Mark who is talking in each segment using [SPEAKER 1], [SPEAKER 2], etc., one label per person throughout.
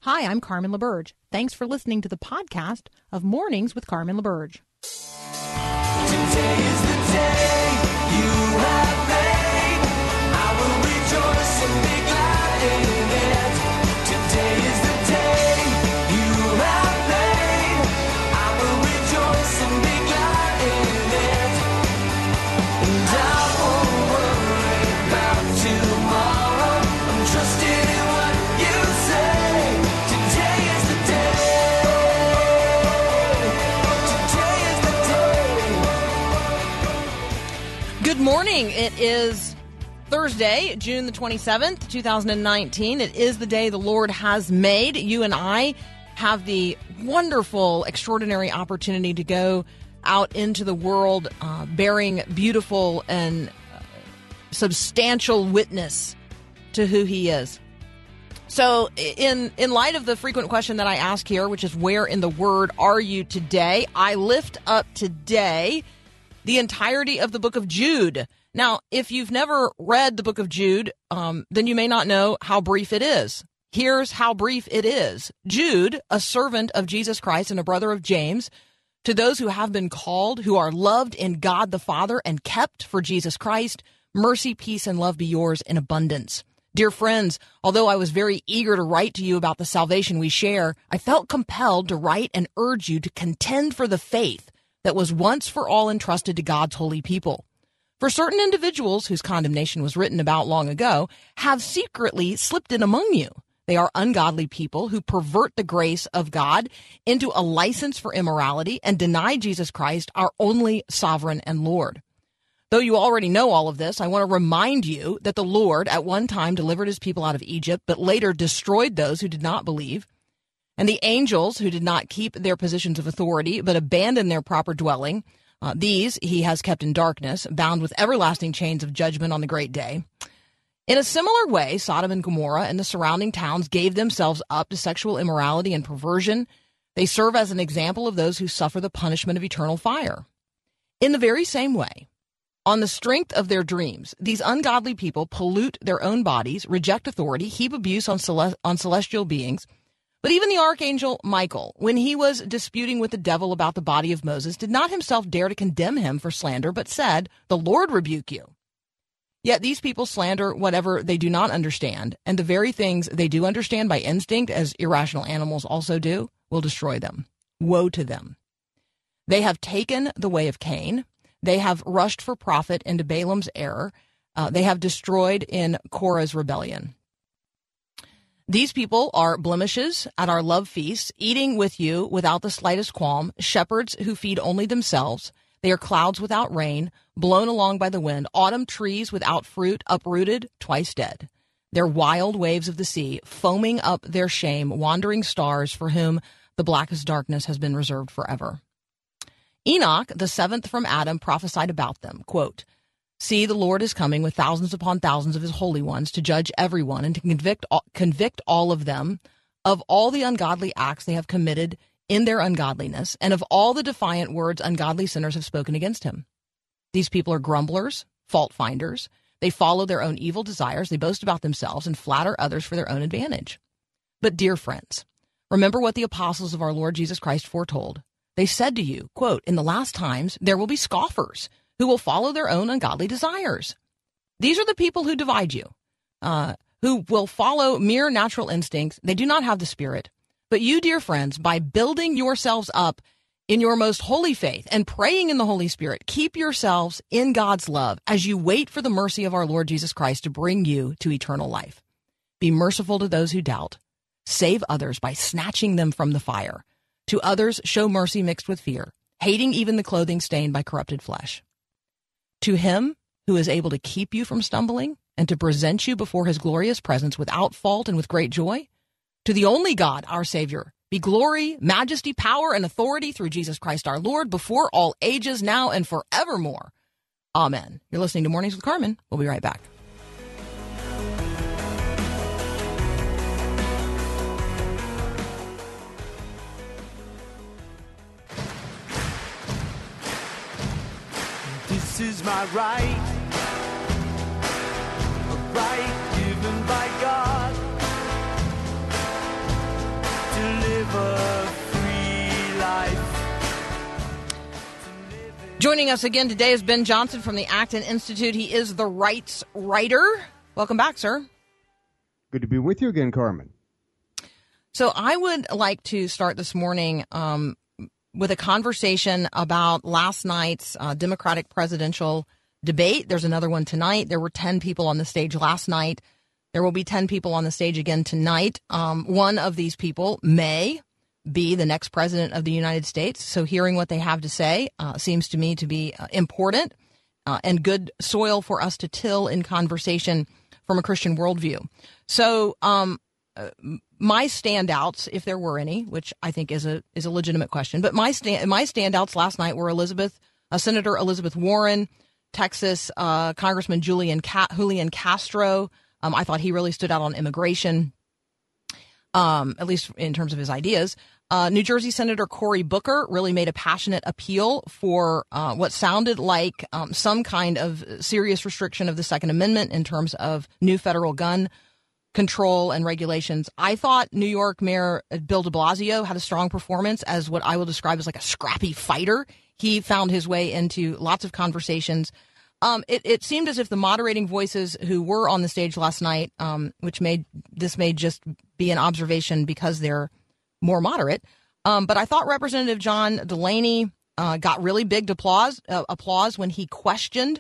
[SPEAKER 1] Hi, I'm Carmen LaBerge. Thanks for listening to the podcast of Mornings with Carmen LaBerge.
[SPEAKER 2] Today is the day you have made. I will rejoice and be glad in it. Today is the day you have made. I will rejoice and be glad in it. And I won't worry about tomorrow. I'm trusting in what you say. Today is the day. Today is the day.
[SPEAKER 1] Good morning. It is Thursday, June the 27th, 2019. It is the day the Lord has made. You and I have the wonderful, extraordinary opportunity to go out into the world bearing beautiful and substantial witness to who He is. So in light of the frequent question that I ask here, which is where in the Word are you today, I lift up today the entirety of the book of Jude. Now, if you've never read the book of Jude, then you may not know how brief it is. Here's how brief it is. Jude, a servant of Jesus Christ and a brother of James, to those who have been called, who are loved in God the Father and kept for Jesus Christ, mercy, peace, and love be yours in abundance. Dear friends, although I was very eager to write to you about the salvation we share, I felt compelled to write and urge you to contend for the faith that was once for all entrusted to God's holy people. For certain individuals whose condemnation was written about long ago have secretly slipped in among you. They are ungodly people who pervert the grace of God into a license for immorality and deny Jesus Christ, our only sovereign and Lord. Though you already know all of this, I want to remind you that the Lord at one time delivered his people out of Egypt, but later destroyed those who did not believe. And the angels who did not keep their positions of authority, but abandoned their proper dwelling, these he has kept in darkness, bound with everlasting chains of judgment on the great day. In a similar way, Sodom and Gomorrah and the surrounding towns gave themselves up to sexual immorality and perversion. They serve as an example of those who suffer the punishment of eternal fire. In the very same way, on the strength of their dreams, these ungodly people pollute their own bodies, reject authority, heap abuse on celestial beings. But even the archangel Michael, when he was disputing with the devil about the body of Moses, did not himself dare to condemn him for slander, but said, "The Lord rebuke you." Yet these people slander whatever they do not understand, and the very things they do understand by instinct, as irrational animals also do, will destroy them. Woe to them. They have taken the way of Cain. They have rushed for profit into Balaam's error. They have destroyed in Korah's rebellion. These people are blemishes at our love feasts, eating with you without the slightest qualm, shepherds who feed only themselves. They are clouds without rain, blown along by the wind, autumn trees without fruit, uprooted, twice dead. They're wild waves of the sea, foaming up their shame, wandering stars for whom the blackest darkness has been reserved forever. Enoch, the seventh from Adam, prophesied about them, quote, "See, the Lord is coming with thousands upon thousands of his holy ones to judge everyone and to convict all of them of all the ungodly acts they have committed in their ungodliness and of all the defiant words ungodly sinners have spoken against him. These people are grumblers, fault finders. They follow their own evil desires. They boast about themselves and flatter others for their own advantage. But dear friends, remember what the apostles of our Lord Jesus Christ foretold. They said to you, quote, in the last times there will be scoffers who will follow their own ungodly desires. These are the people who divide you, who will follow mere natural instincts. They do not have the Spirit. But you, dear friends, by building yourselves up in your most holy faith and praying in the Holy Spirit, keep yourselves in God's love as you wait for the mercy of our Lord Jesus Christ to bring you to eternal life. Be merciful to those who doubt. Save others by snatching them from the fire. To others, show mercy mixed with fear, hating even the clothing stained by corrupted flesh. To him who is able to keep you from stumbling and to present you before his glorious presence without fault and with great joy, to the only God, our Savior, be glory, majesty, power, and authority through Jesus Christ our Lord, before all ages, now and forevermore. Amen. You're listening to Mornings with Carmen. We'll be right back.
[SPEAKER 2] This is my right, a right given by God.
[SPEAKER 1] Joining us again today is Ben Johnson from the Acton Institute. He is the rights writer. Welcome back, sir.
[SPEAKER 3] Good to be with you again, Carmen.
[SPEAKER 1] So I would like to start this morning with a conversation about last night's Democratic presidential debate. There's another one tonight. There were 10 people on the stage last night. There will be 10 people on the stage again tonight. One of these people may be the next president of the United States. So hearing what they have to say seems to me to be important and good soil for us to till in conversation from a Christian worldview. So my standouts, if there were any, which I think is a legitimate question, but my standouts last night were Senator Elizabeth Warren, Texas Congressman Julian Castro. I thought he really stood out on immigration, at least in terms of his ideas. New Jersey Senator Cory Booker really made a passionate appeal for what sounded like some kind of serious restriction of the Second Amendment in terms of new federal gun control and regulations. I thought New York Mayor Bill de Blasio had a strong performance as what I will describe as like a scrappy fighter. He found his way into lots of conversations. It seemed as if the moderating voices who were on the stage last night, which may just be an observation because they're more moderate. But I thought Representative John Delaney got really big applause when he questioned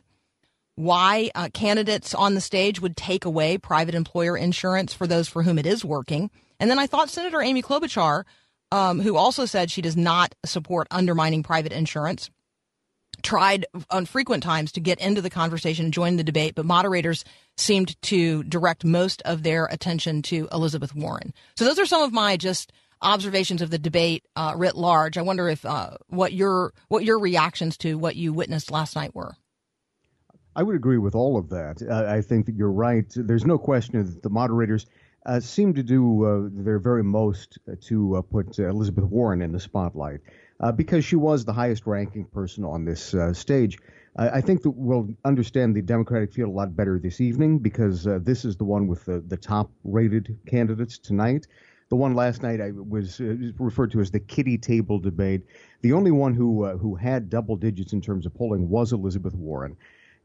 [SPEAKER 1] why candidates on the stage would take away private employer insurance for those for whom it is working. And then I thought Senator Amy Klobuchar, who also said she does not support undermining private insurance, tried on frequent times to get into the conversation and join the debate, but moderators seemed to direct most of their attention to Elizabeth Warren. So those are some of my just observations of the debate writ large. I wonder if what your reactions to what you witnessed last night were.
[SPEAKER 3] I would agree with all of that. I think that you're right. There's no question that the moderators seem to do their very most to put Elizabeth Warren in the spotlight because she was the highest ranking person on this stage. I think that we'll understand the Democratic field a lot better this evening because this is the one with the top-rated candidates tonight. The one last night was referred to as the kiddie table debate. The only one who had double digits in terms of polling was Elizabeth Warren.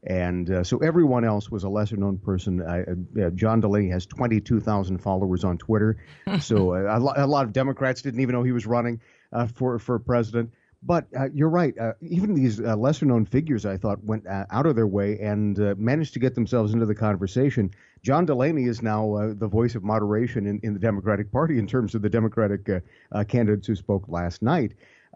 [SPEAKER 3] And so everyone else was a lesser-known person. John Delaney has 22,000 followers on Twitter. So a lot of Democrats didn't even know he was running for president. But you're right. Even these lesser-known figures, I thought, went out of their way and managed to get themselves into the conversation. John Delaney is now the voice of moderation in the Democratic Party in terms of the Democratic candidates who spoke last night.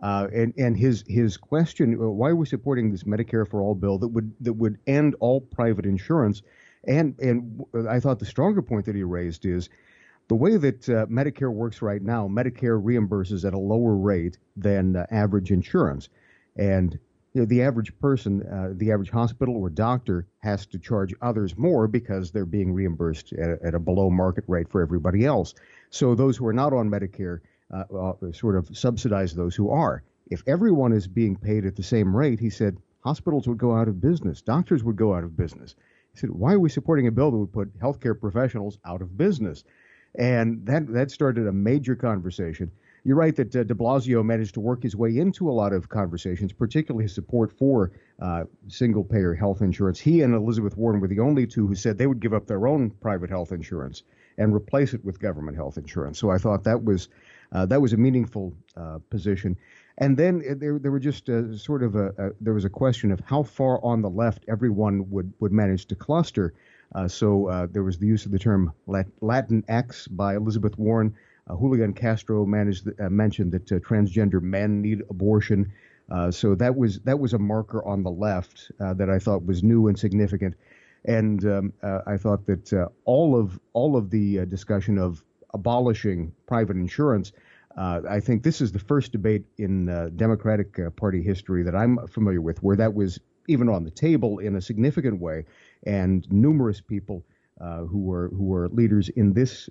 [SPEAKER 3] And his question, why are we supporting this Medicare for All bill that would end all private insurance? And I thought the stronger point that he raised is the way that Medicare works right now. Medicare reimburses at a lower rate than average insurance, and the average person, the average hospital or doctor has to charge others more because they're being reimbursed at a below market rate for everybody else. So those who are not on Medicare sort of subsidize those who are. If everyone is being paid at the same rate, he said, hospitals would go out of business. Doctors would go out of business. He said, why are we supporting a bill that would put healthcare professionals out of business? And that started a major conversation. You're right that de Blasio managed to work his way into a lot of conversations, particularly his support for single-payer health insurance. He and Elizabeth Warren were the only two who said they would give up their own private health insurance and replace it with government health insurance. So I thought that was a meaningful position. And then there were just there was a question of how far on the left everyone would manage to cluster. So there was the use of the term Latinx by Elizabeth Warren. Julian Castro mentioned that transgender men need abortion. So that was a marker on the left that I thought was new and significant. And I thought that all of the discussion of abolishing private insurance, I think this is the first debate in Democratic Party history that I'm familiar with where that was even on the table in a significant way, and numerous people who were leaders in this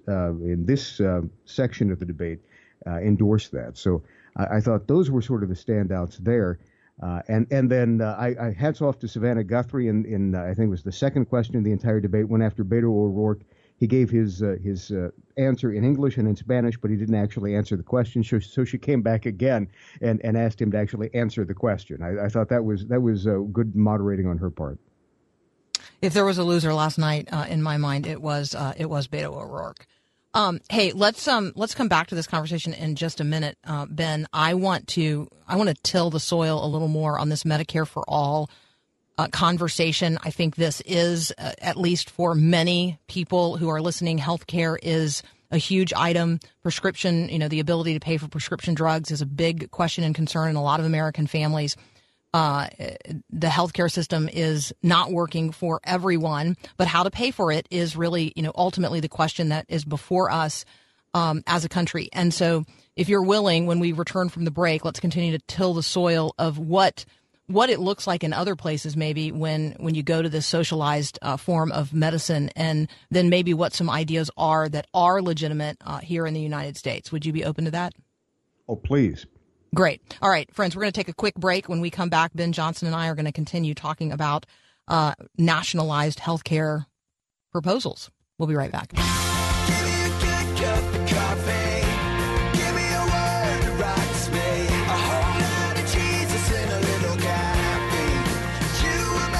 [SPEAKER 3] section of the debate endorsed that. So I thought those were sort of the standouts there. And then I hats off to Savannah Guthrie in I think it was the second question of the entire debate, went after Beto O'Rourke. he gave his answer in English and in Spanish, but he didn't actually answer the question. So she came back again and asked him to actually answer the question. I thought that was good moderating on her part.
[SPEAKER 1] If there was a loser last night, in my mind, it was Beto O'Rourke. Hey, let's come back to this conversation in just a minute, Ben. I want to till the soil a little more on this Medicare for All conversation. I think this is, at least for many people who are listening, healthcare is a huge item. Prescription, the ability to pay for prescription drugs is a big question and concern in a lot of American families. The healthcare system is not working for everyone, but how to pay for it is really, ultimately the question that is before us as a country. And so if you're willing, when we return from the break, let's continue to till the soil of what it looks like in other places, maybe when you go to this socialized form of medicine, and then maybe what some ideas are that are legitimate here in the United States. Would you be open to that?
[SPEAKER 3] Oh, please.
[SPEAKER 1] Great. All right, friends, we're going to take a quick break. When we come back, Ben Johnson and I are going to continue talking about nationalized health care proposals. We'll be right back.
[SPEAKER 2] Give me a good cup of coffee. Give me a word that rocks me. A whole lot of Jesus and a little caffeine. You and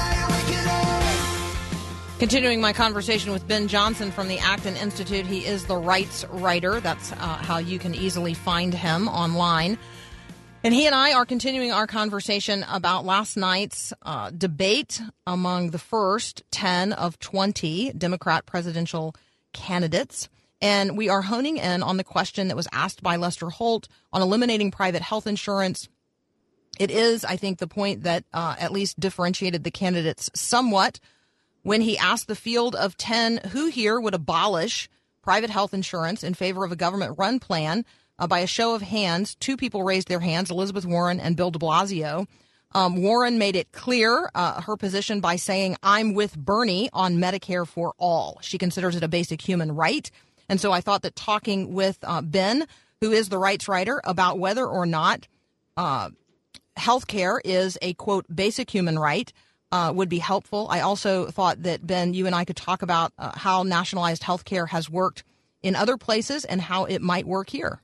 [SPEAKER 2] my awakening.
[SPEAKER 1] Continuing my conversation with Ben Johnson from the Acton Institute. He is the rights writer. That's how you can easily find him online. And he and I are continuing our conversation about last night's debate among the first 10 of 20 Democrat presidential candidates. And we are honing in on the question that was asked by Lester Holt on eliminating private health insurance. It is, I think, the point that at least differentiated the candidates somewhat when he asked the field of 10 who here would abolish private health insurance in favor of a government-run plan. By a show of hands, two people raised their hands, Elizabeth Warren and Bill de Blasio. Warren made it clear her position by saying, I'm with Bernie on Medicare for all. She considers it a basic human right. And so I thought that talking with Ben, who is the rights writer, about whether or not health care is a, quote, basic human right would be helpful. I also thought that, Ben, you and I could talk about how nationalized health care has worked in other places and how it might work here.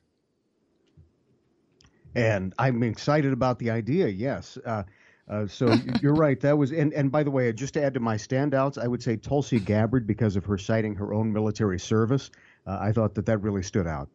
[SPEAKER 3] And I'm excited about the idea, yes. So you're right. That was, and by the way, just to add to my standouts, I would say Tulsi Gabbard, because of her citing her own military service. I thought that really stood out.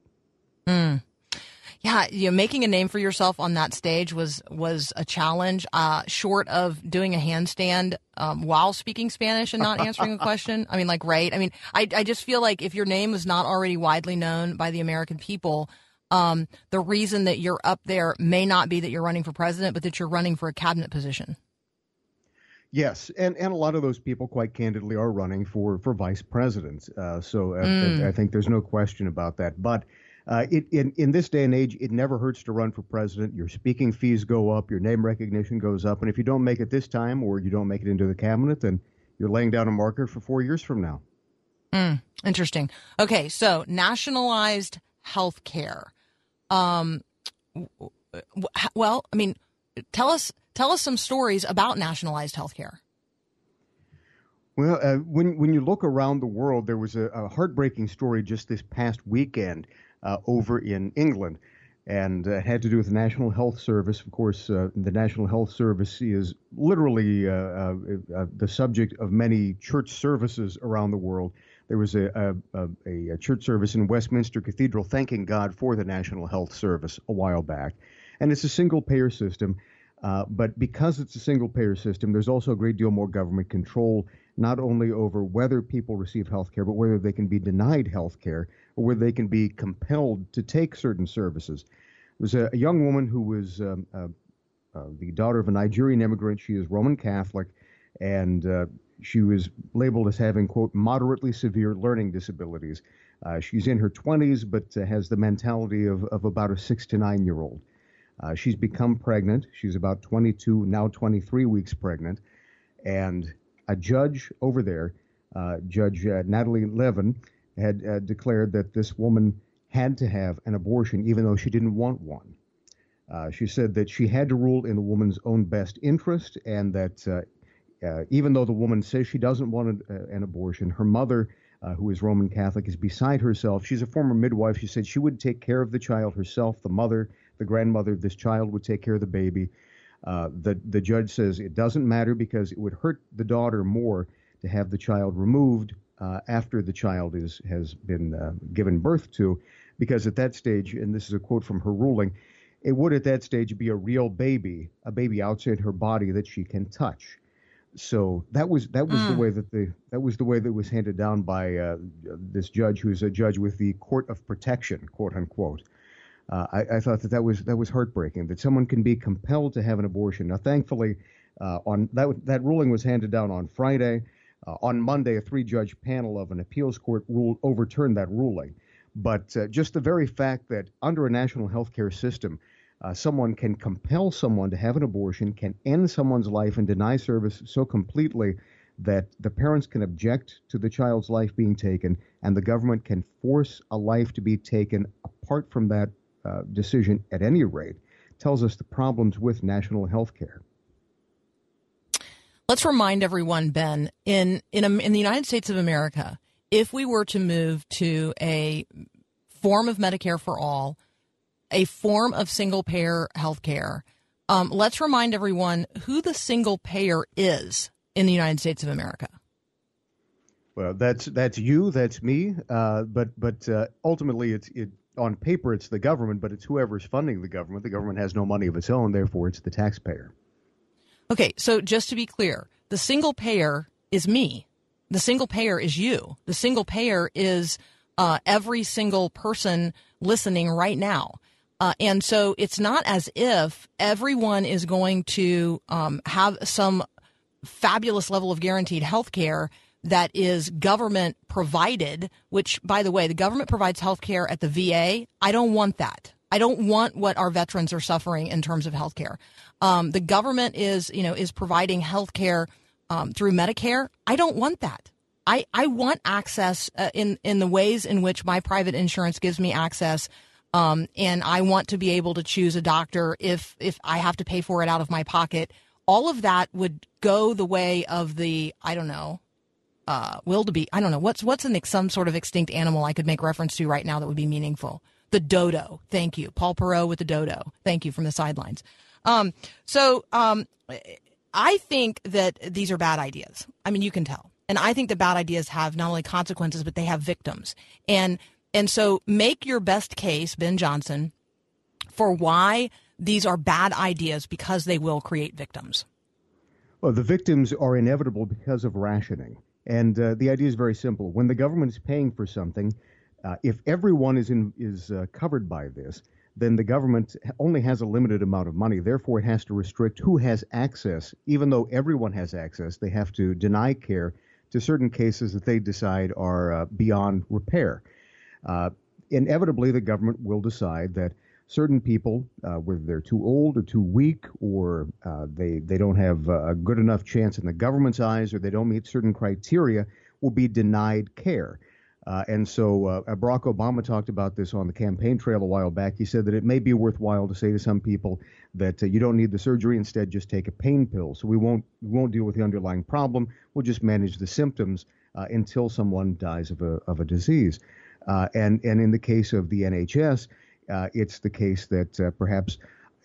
[SPEAKER 1] Yeah, making a name for yourself on that stage was a challenge, short of doing a handstand while speaking Spanish and not answering a question. I mean, right? I mean, I just feel like if your name is not already widely known by the American people, the reason that you're up there may not be that you're running for president, but that you're running for a cabinet position.
[SPEAKER 3] Yes, and a lot of those people, quite candidly, are running for vice president. So I think there's no question about that. But in this day and age, it never hurts to run for president. Your speaking fees go up, your name recognition goes up, and if you don't make it this time or you don't make it into the cabinet, then you're laying down a marker for 4 years from now.
[SPEAKER 1] Interesting. Okay, so nationalized health care. Well, I mean, tell us some stories about nationalized health care.
[SPEAKER 3] Well, when you look around the world, there was a heartbreaking story just this past weekend over in England, and it had to do with the National Health Service. Of course, the National Health Service is literally the subject of many church services around the world. There was a church service in Westminster Cathedral thanking God for the National Health Service a while back. And it's a single-payer system, but because it's a single-payer system, there's also a great deal more government control, not only over whether people receive health care, but whether they can be denied health care or whether they can be compelled to take certain services. There was a young woman who was the daughter of a Nigerian immigrant. She is Roman Catholic, and she was labeled as having, quote, moderately severe learning disabilities. She's in her 20s, but has the mentality of about a 6 to 9 year old. She's become pregnant. She's about 22, now 23 weeks pregnant. And a judge over there, Judge Natalie Levin, had declared that this woman had to have an abortion, even though she didn't want one. She said that she had to rule in the woman's own best interest, and that even though the woman says she doesn't want an abortion, her mother who is Roman Catholic, is beside herself. She's a former midwife. She said she would take care of the child herself. The mother, the grandmother of this child, would take care of the baby. The judge says it doesn't matter because it would hurt the daughter more to have the child removed after the child has been given birth to, because at that stage, and this is a quote from her ruling, it would at that stage be a real baby, a baby outside her body that she can touch. So that was the way that was handed down by this judge, who's a judge with the Court of Protection, quote unquote. I thought that was heartbreaking, that someone can be compelled to have an abortion. Now, thankfully, on that ruling was handed down on Friday. On Monday, a 3-judge panel of an appeals court overturned that ruling. But just the very fact that under a national health care system, someone can compel someone to have an abortion, can end someone's life and deny service so completely that the parents can object to the child's life being taken, and the government can force a life to be taken apart from that decision at any rate, tells us the problems with national health care.
[SPEAKER 1] Let's remind everyone, Ben, in the United States of America, if we were to move to a form of Medicare for all, a form of single-payer health care, let's remind everyone who the single payer is in the United States of America.
[SPEAKER 3] Well, that's you, that's me, but ultimately on paper it's the government, but it's whoever's funding the government. The government has no money of its own, therefore it's the taxpayer.
[SPEAKER 1] Okay, so just to be clear, the single payer is me. The single payer is you. The single payer is every single person listening right now. And so it's not as if everyone is going to have some fabulous level of guaranteed health care that is government provided, which, by the way, the government provides health care at the VA. I don't want that. I don't want what our veterans are suffering in terms of health care. The government is providing health care through Medicare. I don't want that. I want access in the ways in which my private insurance gives me access. And I want to be able to choose a doctor if I have to pay for it out of my pocket. All of that would go the way of the, I don't know, wildebeest. I don't know. What's some sort of extinct animal I could make reference to right now that would be meaningful? The dodo. Thank you. Paul Perot with the dodo. Thank you from the sidelines. So I think that these are bad ideas. I mean, you can tell. And I think that bad ideas have not only consequences, but they have victims. And so make your best case, Ben Johnson, for why these are bad ideas, because they will create victims.
[SPEAKER 3] Well, the victims are inevitable because of rationing. And the idea is very simple. When the government is paying for something, if everyone is covered by this, then the government only has a limited amount of money. Therefore, it has to restrict who has access. Even though everyone has access, they have to deny care to certain cases that they decide are beyond repair. Inevitably, the government will decide that certain people, whether they're too old or too weak, or they don't have a good enough chance in the government's eyes, or they don't meet certain criteria, will be denied care. And so Barack Obama talked about this on the campaign trail a while back. He said that it may be worthwhile to say to some people that you don't need the surgery, instead just take a pain pill. So we won't deal with the underlying problem. We'll just manage the symptoms until someone dies of a disease. And in the case of the NHS, it's the case that perhaps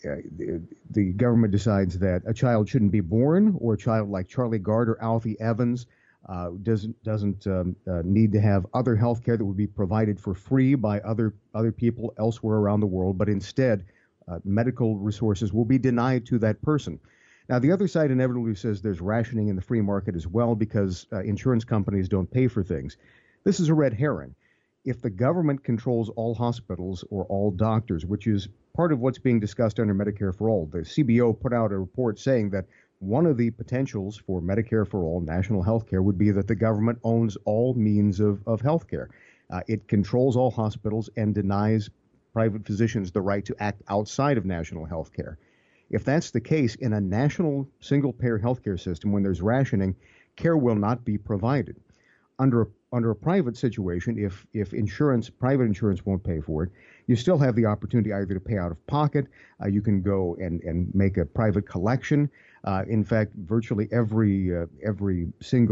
[SPEAKER 3] the government decides that a child shouldn't be born, or a child like Charlie Gard or Alfie Evans doesn't need to have other health care that would be provided for free by other people elsewhere around the world, but instead medical resources will be denied to that person. Now, the other side inevitably says there's rationing in the free market as well, because insurance companies don't pay for things. This is a red herring. If the government controls all hospitals or all doctors, which is part of what's being discussed under Medicare for All, the CBO put out a report saying that one of the potentials for Medicare for All, national health care, would be that the government owns all means of health care. It controls all hospitals and denies private physicians the right to act outside of national health care. If that's the case, in a national single-payer health care system, when there's rationing, care will not be provided. Under a private situation, if private insurance won't pay for it, you still have the opportunity either to pay out of pocket, you can go and make a private collection. In fact, virtually every single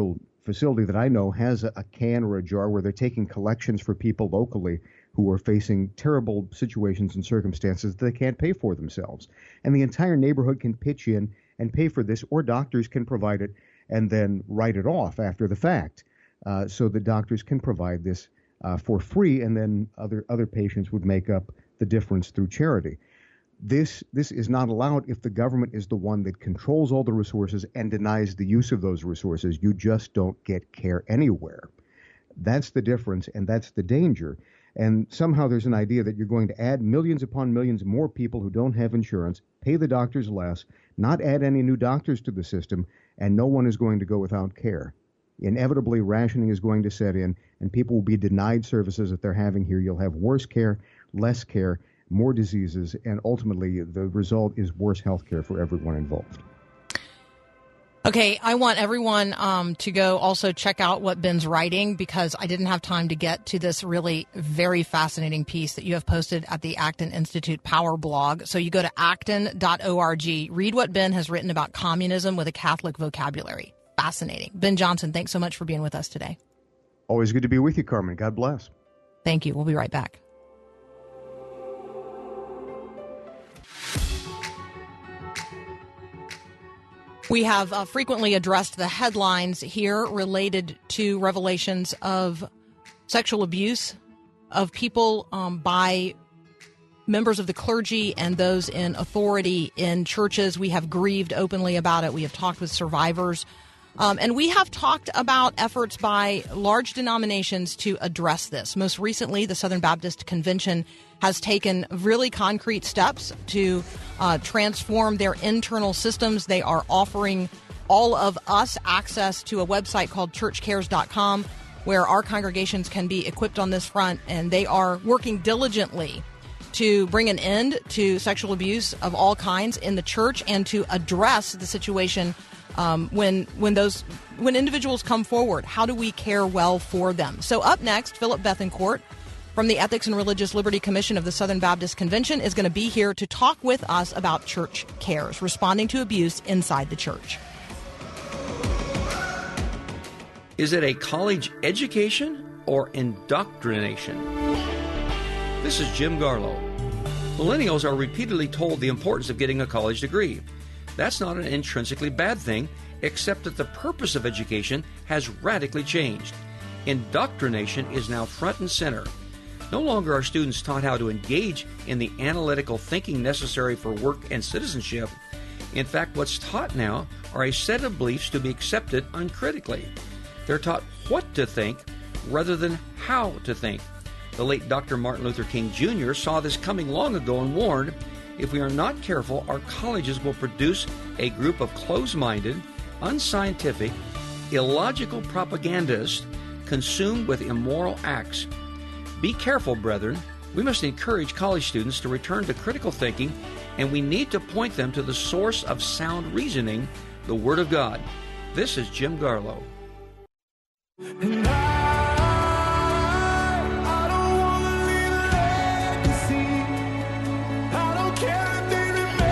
[SPEAKER 3] facility that I know has a can or a jar where they're taking collections for people locally who are facing terrible situations and circumstances that they can't pay for themselves. And the entire neighborhood can pitch in and pay for this, or doctors can provide it and then write it off after the fact. So the doctors can provide this for free, and then other patients would make up the difference through charity. This is not allowed if the government is the one that controls all the resources and denies the use of those resources. You just don't get care anywhere. That's the difference, and that's the danger. And somehow there's an idea that you're going to add millions upon millions more people who don't have insurance, pay the doctors less, not add any new doctors to the system, and no one is going to go without care. Inevitably, rationing is going to set in, and people will be denied services that they're having here. You'll have worse care, less care, more diseases, and ultimately the result is worse health care for everyone involved.
[SPEAKER 1] Okay, I want everyone to go also check out what Ben's writing, because I didn't have time to get to this really very fascinating piece that you have posted at the Acton Institute Power blog. So you go to acton.org, read what Ben has written about communism with a Catholic vocabulary. Fascinating. Ben Johnson, thanks so much for being with us today.
[SPEAKER 3] Always good to be with you, Carmen. God bless.
[SPEAKER 1] Thank you. We'll be right back. We have frequently addressed the headlines here related to revelations of sexual abuse of people by members of the clergy and those in authority in churches. We have grieved openly about it. We have talked with survivors. And we have talked about efforts by large denominations to address this. Most recently, the Southern Baptist Convention has taken really concrete steps to transform their internal systems. They are offering all of us access to a website called churchcares.com, where our congregations can be equipped on this front, and they are working diligently to bring an end to sexual abuse of all kinds in the church and to address the situation when individuals come forward. How do we care well for them? So up next, Philip Bethancourt from the Ethics and Religious Liberty Commission of the Southern Baptist Convention is going to be here to talk with us about Church Cares, responding to abuse inside the church.
[SPEAKER 4] Is it a college education or indoctrination? This is Jim Garlow. Millennials are repeatedly told the importance of getting a college degree. That's not an intrinsically bad thing, except that the purpose of education has radically changed. Indoctrination is now front and center. No longer are students taught how to engage in the analytical thinking necessary for work and citizenship. In fact, what's taught now are a set of beliefs to be accepted uncritically. They're taught what to think rather than how to think. The late Dr. Martin Luther King Jr. saw this coming long ago and warned, if we are not careful, our colleges will produce a group of closed-minded, unscientific, illogical propagandists consumed with immoral acts. Be careful, brethren. We must encourage college students to return to critical thinking, and we need to point them to the source of sound reasoning, the Word of God. This is Jim Garlow.
[SPEAKER 2] And I don't wanna leave a legacy. I don't care if they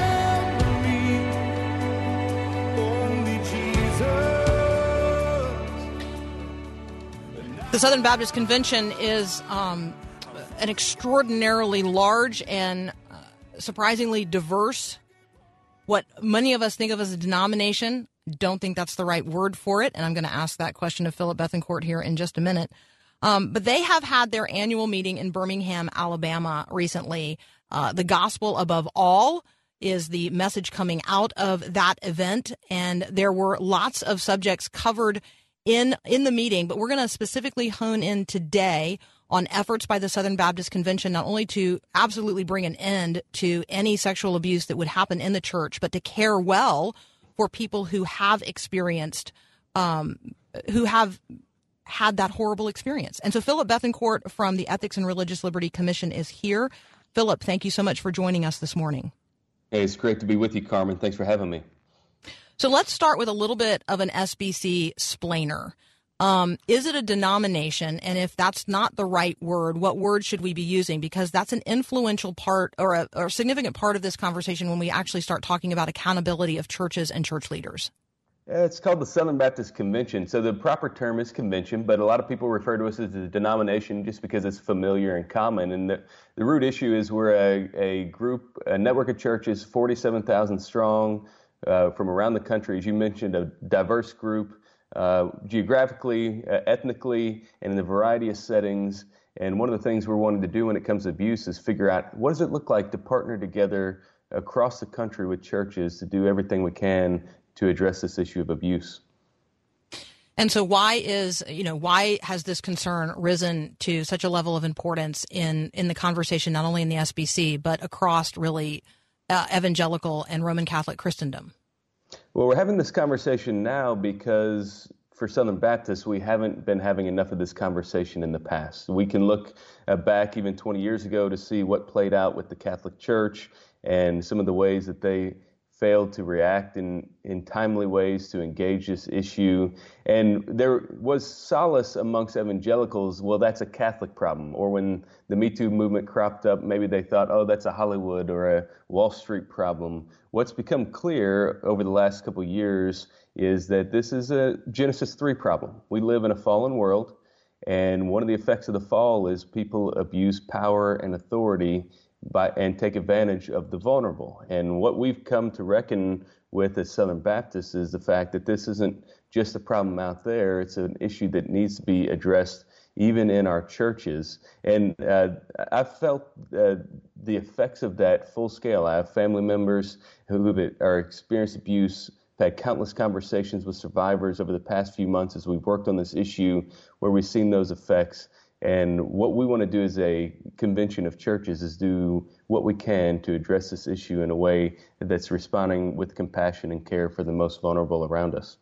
[SPEAKER 2] remember me. Only Jesus.
[SPEAKER 1] The Southern Baptist Convention is an extraordinarily large and surprisingly diverse, what many of us think of as a denomination. Don't think that's the right word for it, and I'm going to ask that question of Philip Bethancourt here in just a minute. But they have had their annual meeting in Birmingham, Alabama recently. The gospel above all is the message coming out of that event, and there were lots of subjects covered in the meeting, but we're going to specifically hone in today on efforts by the Southern Baptist Convention, not only to absolutely bring an end to any sexual abuse that would happen in the church, but to care well for people who have experienced, who have had that horrible experience. And so Philip Bethancourt from the Ethics and Religious Liberty Commission is here. Philip, thank you so much for joining us this morning.
[SPEAKER 5] Hey, it's great to be with you, Carmen. Thanks for having me.
[SPEAKER 1] So let's start with a little bit of an SBC splainer. Is it a denomination? And if that's not the right word, what word should we be using? Because that's an influential part or a significant part of this conversation when we actually start talking about accountability of churches and church leaders.
[SPEAKER 5] It's called the Southern Baptist Convention. So the proper term is convention, but a lot of people refer to us as a denomination just because it's familiar and common. And the root issue is we're a group, a network of churches, 47,000 strong from around the country. As you mentioned, a diverse group geographically, ethnically, and in a variety of settings. And one of the things we're wanting to do when it comes to abuse is figure out what does it look like to partner together across the country with churches to do everything we can to address this issue of abuse.
[SPEAKER 1] And so why has this concern risen to such a level of importance in the conversation, not only in the SBC, but across really evangelical and Roman Catholic Christendom?
[SPEAKER 5] Well, we're having this conversation now because for Southern Baptists, we haven't been having enough of this conversation in the past. We can look back even 20 years ago to see what played out with the Catholic Church and some of the ways that they failed to react in timely ways to engage this issue. And there was solace amongst evangelicals, well, that's a Catholic problem. Or when the Me Too movement cropped up, maybe they thought, oh, that's a Hollywood or a Wall Street problem. What's become clear over the last couple of years is that this is a Genesis 3 problem. We live in a fallen world, and one of the effects of the fall is people abuse power and authority and take advantage of the vulnerable. And what we've come to reckon with as Southern Baptists is the fact that this isn't just a problem out there. It's an issue that needs to be addressed even in our churches. And I've felt the effects of that full scale. I have family members who are experienced abuse. I've had countless conversations with survivors over the past few months as we've worked on this issue where we've seen those effects. And what we want to do as a convention of churches is do what we can to address this issue in a way that's responding with compassion and care for the most vulnerable around us.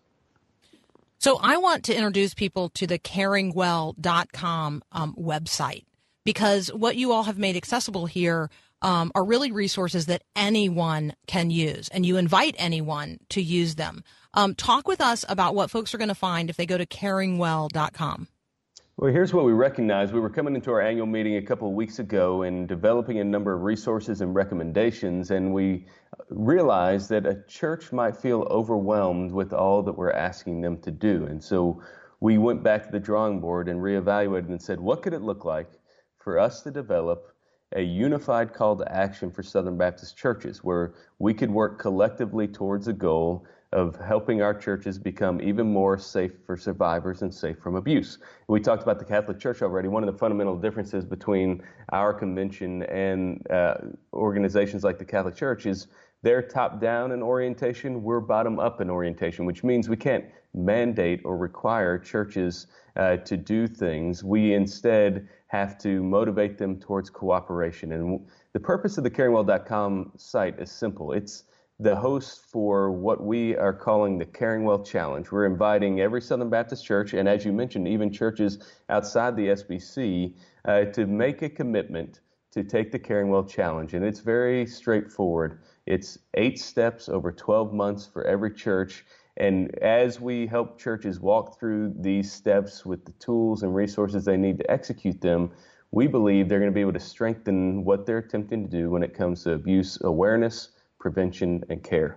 [SPEAKER 1] So I want to introduce people to the caringwell.com website, because what you all have made accessible here are really resources that anyone can use, and you invite anyone to use them. Talk with us about what folks are going to find if they go to caringwell.com.
[SPEAKER 5] Well, here's what we recognize. We were coming into our annual meeting a couple of weeks ago and developing a number of resources and recommendations, and we realized that a church might feel overwhelmed with all that we're asking them to do. And so we went back to the drawing board and reevaluated and said, what could it look like for us to develop a unified call to action for Southern Baptist churches where we could work collectively towards a goal of helping our churches become even more safe for survivors and safe from abuse. We talked about the Catholic Church already. One of the fundamental differences between our convention and organizations like the Catholic Church is they're top-down in orientation, we're bottom-up in orientation, which means we can't mandate or require churches to do things. We instead have to motivate them towards cooperation. And the purpose of the caringwell.com site is simple. It's the host for what we are calling the Caringwell Challenge. We're inviting every Southern Baptist church, and as you mentioned, even churches outside the SBC, to make a commitment to take the Caringwell Challenge. And it's very straightforward. It's 8 steps over 12 months for every church. And as we help churches walk through these steps with the tools and resources they need to execute them, we believe they're going to be able to strengthen what they're attempting to do when it comes to abuse awareness, prevention, and care.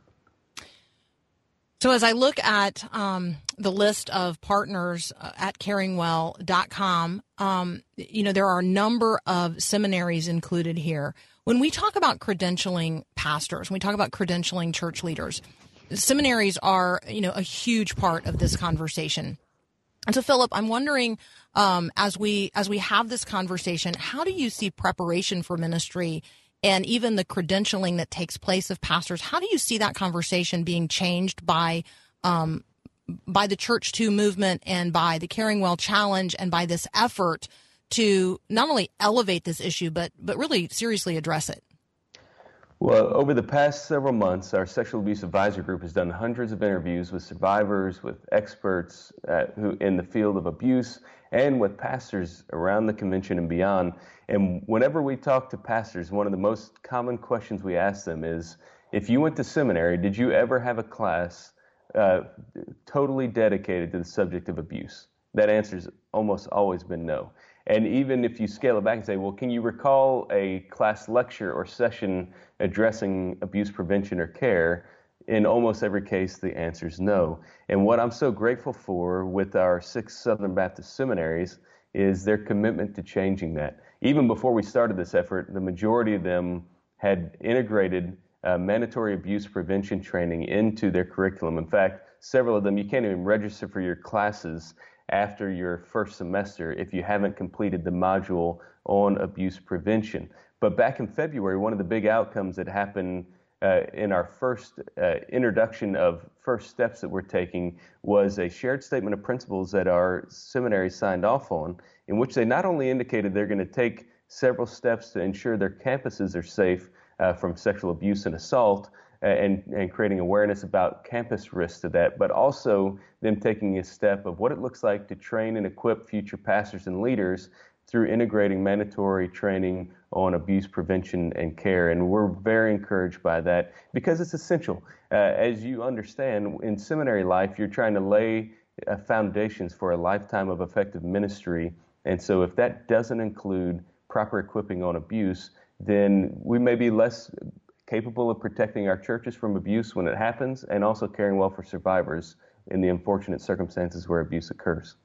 [SPEAKER 1] So as I look at the list of partners at caringwell.com, there are a number of seminaries included here. When we talk about credentialing pastors, when we talk about credentialing church leaders, seminaries are, a huge part of this conversation. And so, Philip, I'm wondering, as we have this conversation, how do you see preparation for ministry and even the credentialing that takes place of pastors? How do you see that conversation being changed by the Church 2 movement and by the Caringwell Challenge and by this effort to not only elevate this issue, but really seriously address it?
[SPEAKER 5] Well, over the past several months, our Sexual Abuse Advisory Group has done hundreds of interviews with survivors, with experts who in the field of abuse, and with pastors around the convention and beyond. And whenever we talk to pastors, one of the most common questions we ask them is, if you went to seminary, did you ever have a class totally dedicated to the subject of abuse? That answer's almost always been no. And even if you scale it back and say, well, can you recall a class lecture or session addressing abuse prevention or care? in almost every case, the answer is no. And what I'm so grateful for with our 6 Southern Baptist seminaries is their commitment to changing that. Even before we started this effort, the majority of them had integrated mandatory abuse prevention training into their curriculum. In fact, several of them, you can't even register for your classes after your first semester if you haven't completed the module on abuse prevention. But back in February, one of the big outcomes that happened in our first introduction of first steps that we're taking was a shared statement of principles that our seminary signed off on, in which they not only indicated they're going to take several steps to ensure their campuses are safe from sexual abuse and assault, and creating awareness about campus risks to that, but also them taking a step of what it looks like to train and equip future pastors and leaders through integrating mandatory training on abuse prevention and care. And we're very encouraged by that because it's essential. As you understand, in seminary life, you're trying to lay foundations for a lifetime of effective ministry. And so if that doesn't include proper equipping on abuse, then we may be less capable of protecting our churches from abuse when it happens, and also caring well for survivors in the unfortunate circumstances where abuse occurs.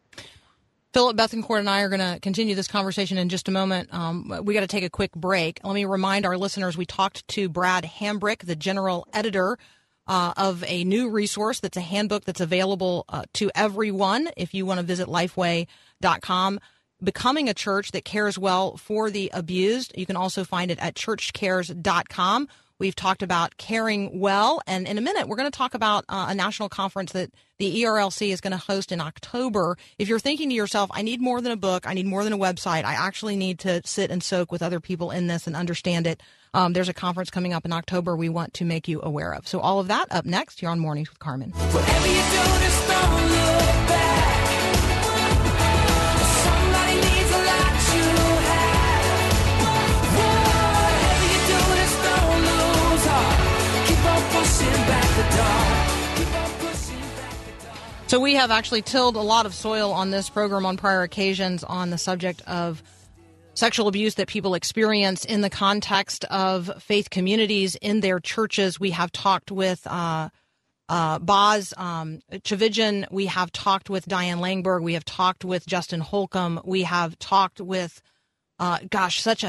[SPEAKER 1] Philip Bethancourt and I are going to continue this conversation in just a moment. We got to take a quick break. Let me remind our listeners, we talked to Brad Hambrick, the general editor of a new resource that's a handbook that's available to everyone. If you want to visit lifeway.com, Becoming a Church That Cares Well for the Abused. You can also find it at churchcares.com. We've talked about caring well, and in a minute, we're going to talk about a national conference that the ERLC is going to host in October. If you're thinking to yourself, I need more than a book, I need more than a website, I actually need to sit and soak with other people in this and understand it, there's a conference coming up in October we want to make you aware of. So all of that up next here on Mornings with Carmen.
[SPEAKER 2] Whatever you do, just don't look back. Somebody needs a lot you have. Whatever you do, just don't lose heart. Keep on pushing back the door. Keep on pushing back the door.
[SPEAKER 1] So we have actually tilled a lot of soil on this program on prior occasions on the subject of sexual abuse that people experience in the context of faith communities in their churches. We have talked with Boz Tchividjian. We have talked with Diane Langberg. We have talked with Justin Holcomb. We have talked with, such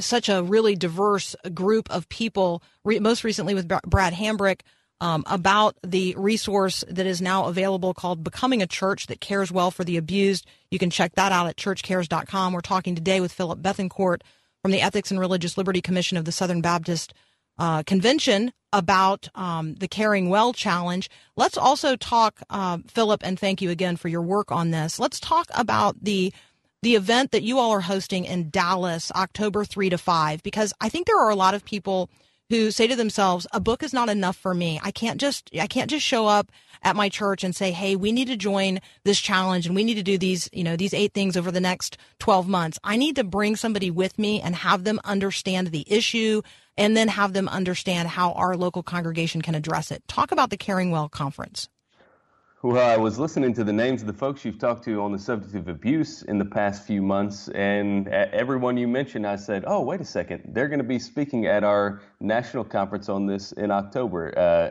[SPEAKER 1] a really diverse group of people, most recently with Brad Hambrick, about the resource that is now available called Becoming a Church That Cares Well for the Abused. You can check that out at churchcares.com. We're talking today with Philip Bethancourt from the Ethics and Religious Liberty Commission of the Southern Baptist Convention about the Caring Well Challenge. Let's also talk, Philip, and thank you again for your work on this. Let's talk about the event that you all are hosting in Dallas, October 3 to 5, because I think there are a lot of people who say to themselves, a book is not enough for me. I can't just show up at my church and say, hey, we need to join this challenge and we need to do these 8 things over the next 12 months. I need to bring somebody with me and have them understand the issue and then have them understand how our local congregation can address it. Talk about the Caring Well Conference.
[SPEAKER 5] Well, I was listening to the names of the folks you've talked to on the subject of abuse in the past few months, and everyone you mentioned, I said, oh, wait a second, they're going to be speaking at our national conference on this in October.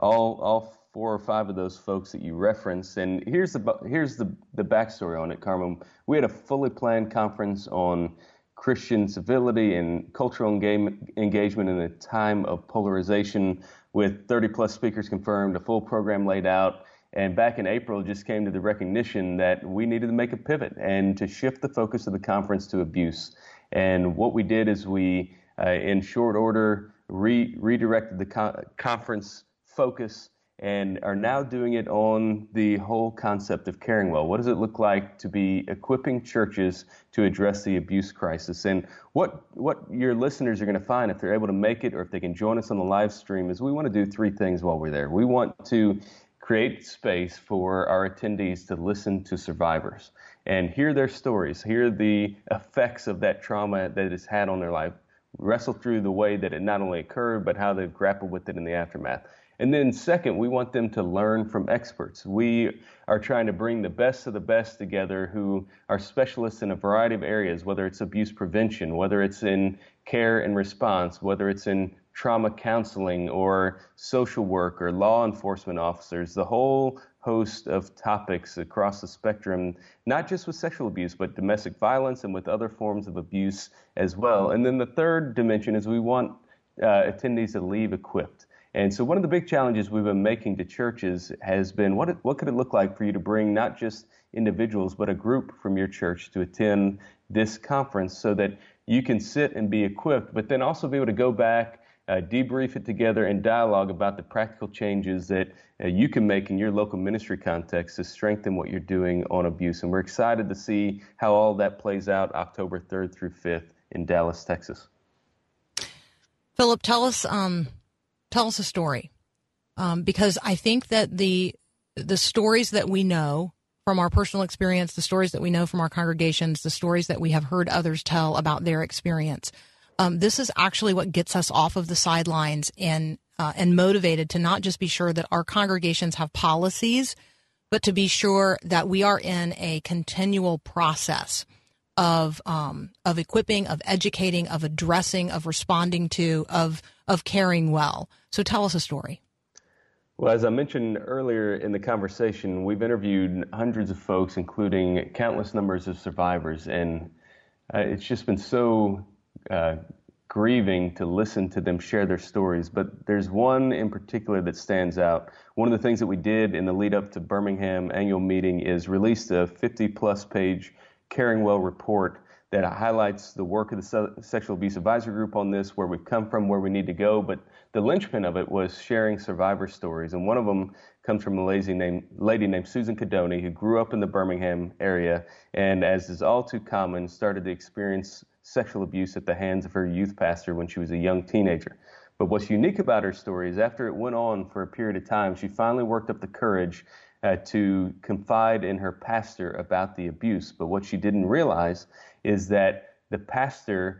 [SPEAKER 5] All 4 or 5 of those folks that you referenced, and here's the backstory on it, Carmen. We had a fully planned conference on Christian civility and cultural engagement in a time of polarization with 30-plus speakers confirmed, a full program laid out. And back in April, just came to the recognition that we needed to make a pivot and to shift the focus of the conference to abuse. And what we did is we, in short order, redirected the conference focus and are now doing it on the whole concept of caring well. What does it look like to be equipping churches to address the abuse crisis? And what your listeners are going to find if they're able to make it or if they can join us on the live stream is we want to do 3 things while we're there. We want to create space for our attendees to listen to survivors and hear their stories, hear the effects of that trauma that it's had on their life, wrestle through the way that it not only occurred, but how they grapple with it in the aftermath. And then second, we want them to learn from experts. We are trying to bring the best of the best together who are specialists in a variety of areas, whether it's abuse prevention, whether it's in care and response, whether it's in trauma counseling or social work or law enforcement officers, the whole host of topics across the spectrum, not just with sexual abuse, but domestic violence and with other forms of abuse as well. And then the third dimension is we want attendees to leave equipped. And so one of the big challenges we've been making to churches has been what could it look like for you to bring not just individuals, but a group from your church to attend this conference so that you can sit and be equipped, but then also be able to go back, debrief it together, and dialogue about the practical changes that you can make in your local ministry context to strengthen what you're doing on abuse. And we're excited to see how all that plays out October 3rd through 5th in Dallas, Texas.
[SPEAKER 1] Philip, tell us a story, because I think that the stories that we know from our personal experience, the stories that we know from our congregations, the stories that we have heard others tell about their experience, this is actually what gets us off of the sidelines and motivated to not just be sure that our congregations have policies, but to be sure that we are in a continual process of equipping, of educating, of addressing, of responding to, of caring well. So tell us a story.
[SPEAKER 5] Well, as I mentioned earlier in the conversation, we've interviewed hundreds of folks, including countless numbers of survivors, and it's just been so grieving to listen to them share their stories. But there's one in particular that stands out. One of the things that we did in the lead up to Birmingham annual meeting is released a 50-plus page Caring Well report that highlights the work of the Sexual Abuse Advisory Group on this, where we've come from, where we need to go. But the linchpin of it was sharing survivor stories. And one of them comes from a lady named Susan Cadoni, who grew up in the Birmingham area and, as is all too common, started to experience sexual abuse at the hands of her youth pastor when she was a young teenager. But what's unique about her story is after it went on for a period of time, she finally worked up the courage to confide in her pastor about the abuse. But what she didn't realize is that the pastor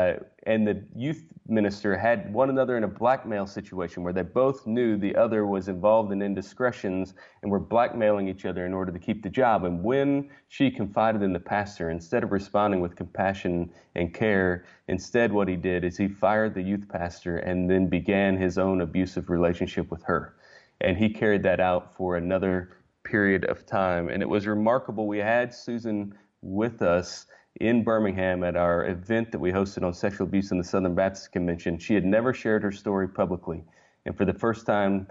[SPEAKER 5] and the youth minister had one another in a blackmail situation where they both knew the other was involved in indiscretions and were blackmailing each other in order to keep the job. And when she confided in the pastor, instead of responding with compassion and care, instead what he did is he fired the youth pastor and then began his own abusive relationship with her. And he carried that out for another period of time. And it was remarkable. We had Susan with us in Birmingham at our event that we hosted on sexual abuse in the Southern Baptist Convention. She had never shared her story publicly. And for the first time,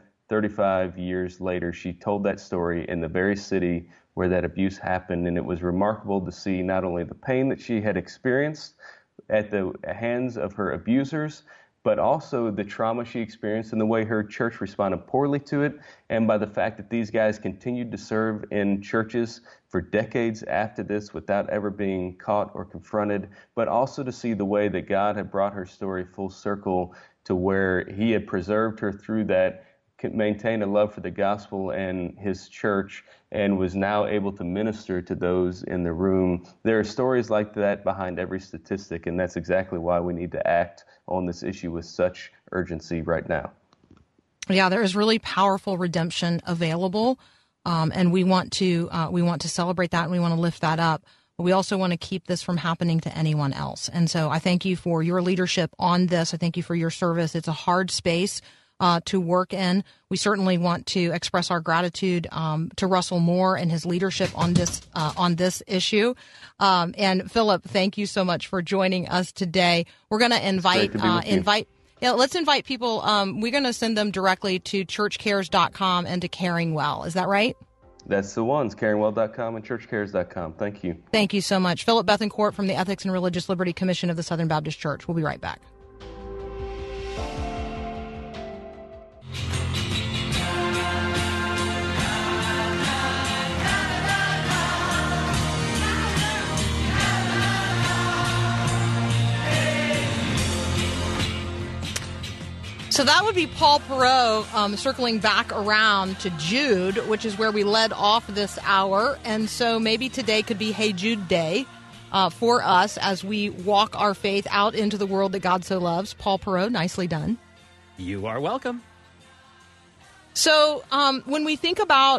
[SPEAKER 5] 35 years later, she told that story in the very city where that abuse happened. And it was remarkable to see not only the pain that she had experienced at the hands of her abusers, but also the trauma she experienced and the way her church responded poorly to it, and by the fact that these guys continued to serve in churches for decades after this without ever being caught or confronted, but also to see the way that God had brought her story full circle to where he had preserved her through that, maintained a love for the gospel and his church, and was now able to minister to those in the room. There are stories like that behind every statistic, and that's exactly why we need to act on this issue with such urgency right now.
[SPEAKER 1] Yeah, there is really powerful redemption available, and we want to celebrate that, and we want to lift that up. But we also want to keep this from happening to anyone else. And so I thank you for your leadership on this. I thank you for your service. It's a hard space to work in. We certainly want to express our gratitude to Russell Moore and his leadership on this issue. And Philip, thank you so much for joining us today. We're going to invite let's invite people. We're going to send them directly to churchcares.com and to Caring Well. Is that right?
[SPEAKER 5] That's the ones, caringwell.com and churchcares.com. Thank you.
[SPEAKER 1] Thank you so much. Philip Bethencourt from the Ethics and Religious Liberty Commission of the Southern Baptist Church. We'll be right back. So that would be Paul Perot circling back around to Jude, which is where we led off this hour. And so maybe today could be Hey Jude Day for us as we walk our faith out into the world that God so loves. Paul Perot, nicely done.
[SPEAKER 6] You are welcome.
[SPEAKER 1] So when we think about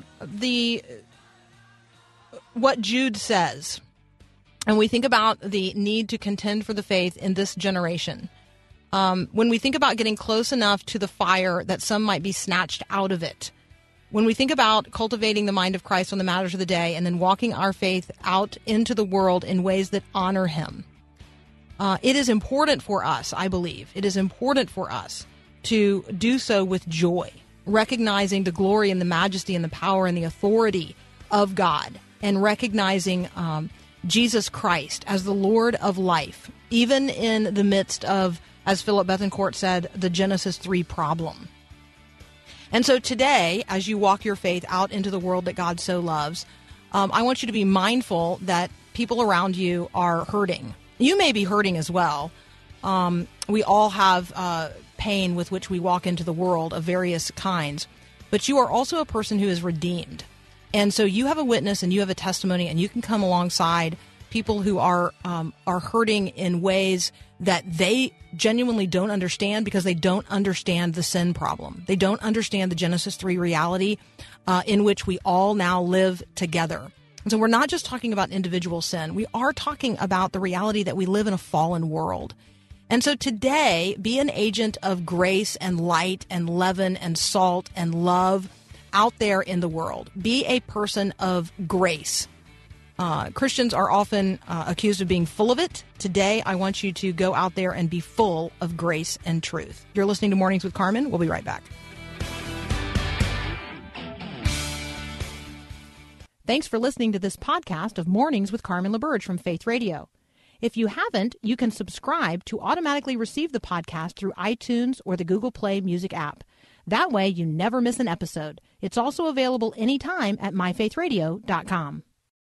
[SPEAKER 1] what Jude says, and we think about the need to contend for the faith in this generation, When we think about getting close enough to the fire that some might be snatched out of it, when we think about cultivating the mind of Christ on the matters of the day and then walking our faith out into the world in ways that honor him, it is important for us, I believe, it is important for us to do so with joy, recognizing the glory and the majesty and the power and the authority of God, and recognizing Jesus Christ as the Lord of life, even in the midst of, as Philip Bethencourt said, the Genesis 3 problem. And so today, as you walk your faith out into the world that God so loves, I want you to be mindful that people around you are hurting. You may be hurting as well. We all have pain with which we walk into the world of various kinds, but you are also a person who is redeemed. And so you have a witness and you have a testimony, and you can come alongside people who are hurting in ways that they genuinely don't understand, because they don't understand the sin problem. They don't understand the Genesis 3 reality in which we all now live together. And so we're not just talking about individual sin. We are talking about the reality that we live in a fallen world. And so today, be an agent of grace and light and leaven and salt and love out there in the world. Be a person of grace. Christians are often accused of being full of it. Today, I want you to go out there and be full of grace and truth. You're listening to Mornings with Carmen. We'll be right back. Thanks for listening to this podcast of Mornings with Carmen LaBerge from Faith Radio. If you haven't, you can subscribe to automatically receive the podcast through iTunes or the Google Play Music app. That way, you never miss an episode. It's also available anytime at myfaithradio.com.